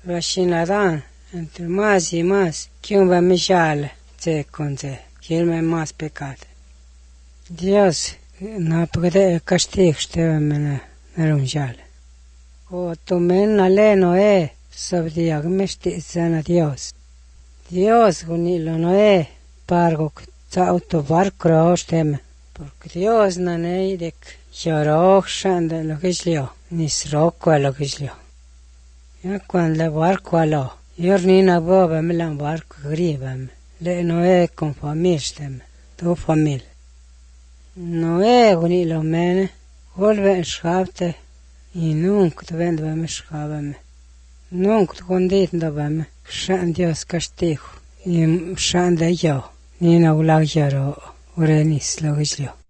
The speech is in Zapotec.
Adán, entre más y más, que un va me jale, quiere más pecado. Dios no puede castigar me un jale. O tu men ale Noé, sabía que me a Dios. Dios unilo Noé, pargo que auto barco osteme. Porque Dios no neidek, lloró shande lo que es yo, ni sroco lo que es yo. Ya cuando le barco alo, yo ni na boba me la barco gribam, le Noé con familia, tu familia. Noé unilo mene, volve en schapte, y nunca te vendo me schapame. Nunca te condito bame, shan Dios castigo, y shan de yo, ni na ulag lloró, orenis lo que es yo.